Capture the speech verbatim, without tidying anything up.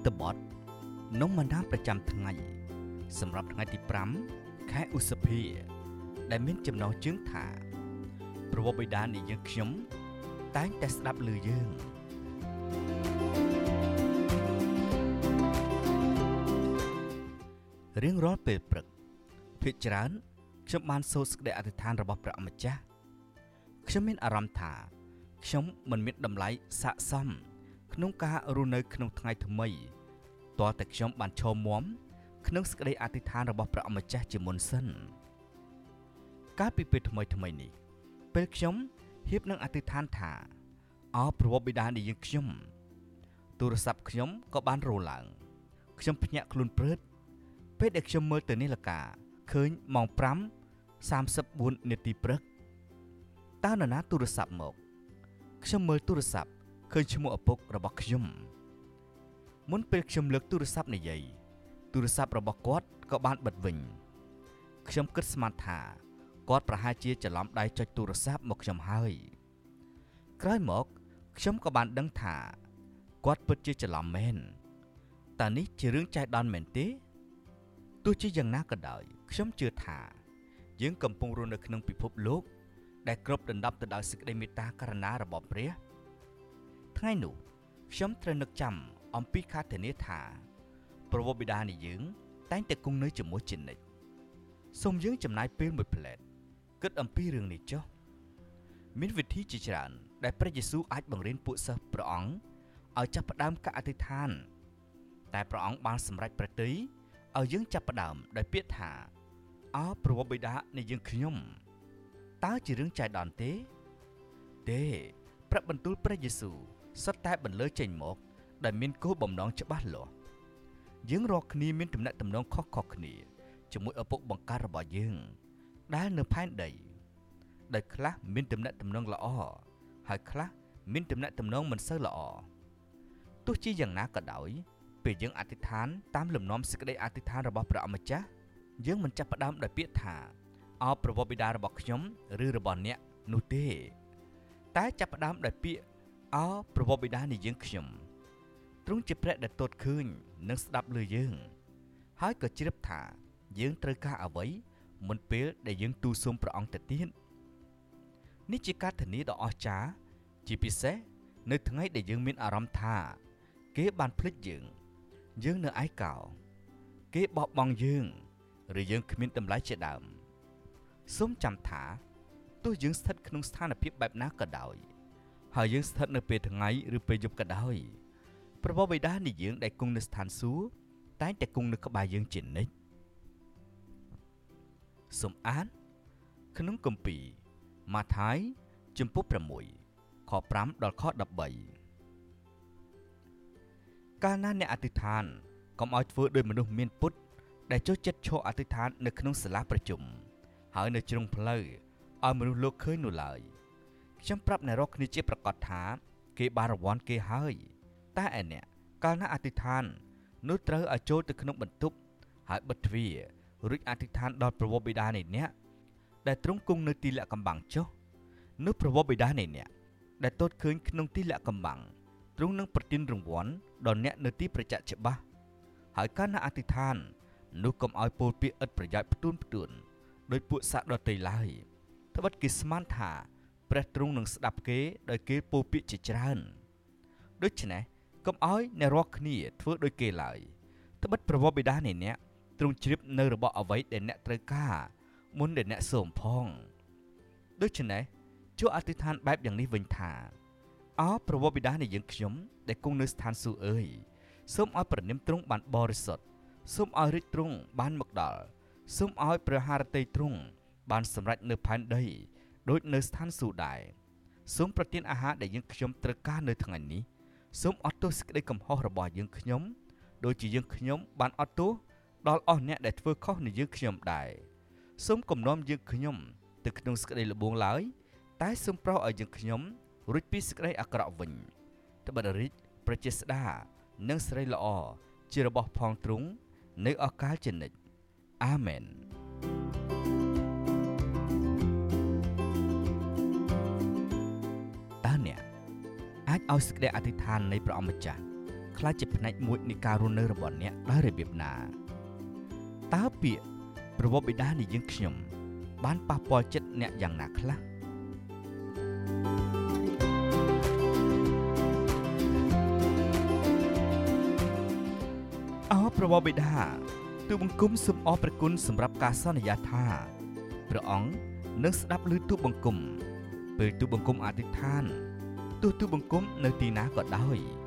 ត្ថបទនំបណ្ដាប្រចាំថ្ងៃសម្រាប់ថ្ងៃទីប្រាំខែឧសភាដែលមានចំណងជើងថាប្រវត្តិបិតានៃយើងខ្ញុំតែងតែស្ដាប់ឮយើងរៀងរាល់ពេលព្រឹកភាគច្រើនខ្ញុំបានសូត្រសេចក្តីអធិដ្ឋានរបស់ព្រះអម្ចាស់ខ្ញុំមានអារម្មណ៍ថាខ្ញុំមិនមានតម្លៃស័ក្តិសមក្នុងការរស់នៅក្នុងថ្ងៃថ្មីតើតែខ្ញុំបានឈរមាំក្នុងសេចក្តីអធិដ្ឋានរបស់ព្រះអម្ចាស់ជាមុនសិនកាលពីពេលថ្មីថ្មីនេះពេលខ្ញុំហៀបនឹងអធិដ្ឋានថាអោព្រះបិតានៃយើងខ្ញុំទូរស័ព្ទខ្ញុំក៏បានរឡើងខ្ញុំភ្ញាក់ខ្លួនព្រឺតពេលដែលខ្ញុំមើលទៅនាឡិកាឃើញម៉ោងប្រាំសាមសិបបួននាទីព្រឹកតើនរណាទូរស័ព្ទមកខ្ញុំមើលទូរស័ព្ទឃើញឈ្មោះឪពុករបស់ខ្ញុំមុនពេលខ្ញុំលើកទូរស័ព្ទនិយាយទូរស័ព្ទរបស់គាត់ក៏បានបិទវិញខ្ញុំគិតស្មានថាគាត់ប្រហែលជាច្រឡំដៃចុចទូរស័ព្ទមកខ្ញុំហើយក្រោយមកខ្ញុំក៏បានដឹងថាគាត់ពិតជាច្រឡំមែនតើនេះជារឿងចៃដន្យមែនទេទោះជាយ៉ាងណាក៏ដោយខ្ញុំជឿថាយើងកំពុងរស់នៅក្នុងពិភពលោកដែលគ្របដណ្ដប់ទៅដោយសេចក្តីមេត្តាករុណារបស់ព្រះថ្ងៃនោះខ្ញុំត្រូវនឹកចាំអំពីការធានាថាព្រះវរបិតានៃយើងតែងតែគង់នៅជាមួយជានិច្ចសូមយើងចំណាយពេលមួយផ្លែតគិតអំពីរឿងនេះចុះមានវិធីជាច្រើនដែលព្រះយេស៊ូវអាចបង្រៀនពួកសិស្សព្រះអង្គឲ្យចាប់ផ្ដើមការអធិដ្ឋានតែព្រះអង្គបានសម្រេចប្រតិយឲ្យយើងចាប់ផ្ដើមដោយពាក្យថាអោព្រះវរបិតានៃយើងខ្ញុំតើជារឿងចៃដន្យទេទេព្រះបន្ទូលព្រះយេស៊ូវសុទ្ធតែបន្លឺចេញមកដែលមានគោលបំណងច្បាស់លាស់យើងរាល់គ្នាមានទំនាក់ទំនងខុសៗគ្នាជាមួយឪពុកបង្កើតរបស់យើងដែលនៅផែនដីដែលខ្លះមានទំនាក់ទំនងល្អហើយខ្លះមានទំនាក់ទំនងមិនសូវល្អទោះជាយ៉ាងណាក៏ដោយពេលយើងអធិដ្ឋានតាមលំនាំសេចក្តីអធិដ្ឋានរបស់ព្រះអម្ចាស់យើងមិនចាប់ផ្ដើមដោយពាក្យថាអោព្រះបិតារបស់ខ្ញុំឬរបស់អ្នកនោះទេតែចាប់ផ្ដើមដោយពាក្យអោព្រះបិតានៃយើងខ្ញុំទ្រង់ជាព្រះដែលទតឃើញនិងស្ដាប់ឮយើងហើយក៏ជ្រាបថាយើងត្រូវការអ្វីមុនពេលដែលយើងទូលសូមព្រះអង្គទៅទៀតនេះជាការធានាដ៏អស្ចារ្យជាពិសេសនៅថ្ងៃដែលយើងមានអារម្មណ៍ថាគេបានភ្លេចយើងយើងនៅឯកោគេបោះបង់យើងឬយើងគ្មានតម្លៃជាដើមសូមចាំថាទោះយើងស្ថិតក្នុងស្ថានភាពបែបណាក៏ដោយហើយយើងស្ថិតនៅពេលថ្ងៃឬពេលយប់ក៏ដោយព្រះបិតានៃយើងដែលគង់នៅស្ថានសួគ៌តែងតែគង់នៅក្បែរយើងជានិច្ចសូមអានក្នុងគម្ពីរម៉ាថាយជំពូកប្រាំមួយខប្រាំដល់ខដប់បីកាលណាអ្នកអធិដ្ឋានកុំឲ្យធ្វើដោយមនុស្សមានពុតដែលចូលចិត្តឈរអធិដ្ឋាននៅក្នុងសាលាប្រជុំហើយនៅជ្រុងផ្លូវឲ្យមនុស្សលោកឃើញនោះឡើយខ្ញុំប្រាប់អ្នករាល់គ្នាជាប្រកាសថាគេបានរង្វាន់គេហើយតែឯអ្នកកាលណាអធិដ្ឋាននោះត្រូវឲ្យចូលទៅក្នុងបន្ទប់ហើយបិទទ្វាររួចអធិដ្ឋានដល់ព្រះបិតានៃអ្នកដែលទ្រង់គង់នៅទីលាក់កំបាំងចុះនោះព្រះបិតានៃអ្នកដែលទតឃើញក្នុងទីលាក់កំបាំងទ្រង់នឹងប្រទានរង្វាន់ដល់អ្នកនៅទីប្រជញ្ញច្បាស់ហើយកាលណាអធិដ្ឋាននោះកុំឲ្យពោលពាក្យឥតប្រយោជន៍ផ្ទួនផ្ទួនដោយពួកសាក់ដទៃឡើយត្បិតគេស្មានថាព្រះទ្រង់នឹងស្ដាប់គេដោយគេពោលពាក្យជាច្រើនដូច្នេះកុំឲ្យអ្នករាល់គ្នាធ្វើដូចគេឡើយត្បិតព្រះបិតានៃអ្នកទ្រង់ជ្រាបនៅរបស់អ្វីដែលអ្នកត្រូវការមុនដែលអ្នកសូមផងដូច្នេះជួអធិដ្ឋានបែបយ៉ាងនេះវិញថាអោព្រះបិតានៃយើងខ្ញុំដែលគង់នៅស្ថានសួគ៌អើយសូមឲ្យព្រះនាមទ្រង់បានបរិសុទ្ធសូមឲ្យរាជទ្រង់បានមកដល់សូមឲ្យព្រះハរតីទ្រង់បានសម្រេចនៅផែនដីដូចនៅស្ថានសួគ៌ដែរសូមប្រទានអាហារដែលយើងខ្ញុំត្រូវការនៅថ្ងៃនេះសូមអត់ទោសសេចក្តីកំហុសរបស់យើងខ្ញុំដូចជាយើងខ្ញុំបានអត់ទោសដល់អស់អ្នកដែលធ្វើខុសនឹងយើងខ្ញុំដែរសូមគំនុំយើងខ្ញុំទៅក្នុងសេចក្តីល្បួងឡើយតែសូមប្រោសឲ្យយើងខ្ញុំរួចពីសេចក្តីអាក្រក់វិញត្បិតរាជប្រជាស្ដានិងសេរីល្អជារបស់ផងទ្រង់នៅអកាលជានិច្ចអាមែនតើអ្នកអាចឲ្យសេចក្តីអធិដ្ឋាននៃព្រះអម្ចាស់ខ្លាចជាផ្នែកមួយនៃការរស់នៅរបស់អ្នកដោយរបៀបណាតើពាក្យប្រវត្តិបិតានៃយើងខ្ញុំបានប៉ះពាល់ចិត្តអ្នកយ៉ាងណាខ្លះអោប្រវត្តិបិតាទូបង្គំសូមអរព្រគុណសម្រាប់ការសន្យាថាព្រះអង្គនឹងស្ដាប់ឮទូបង្គំពេលទូបង្គំអធិដ្ឋានទោះទូបង្គំនៅទីណាក៏ដោយ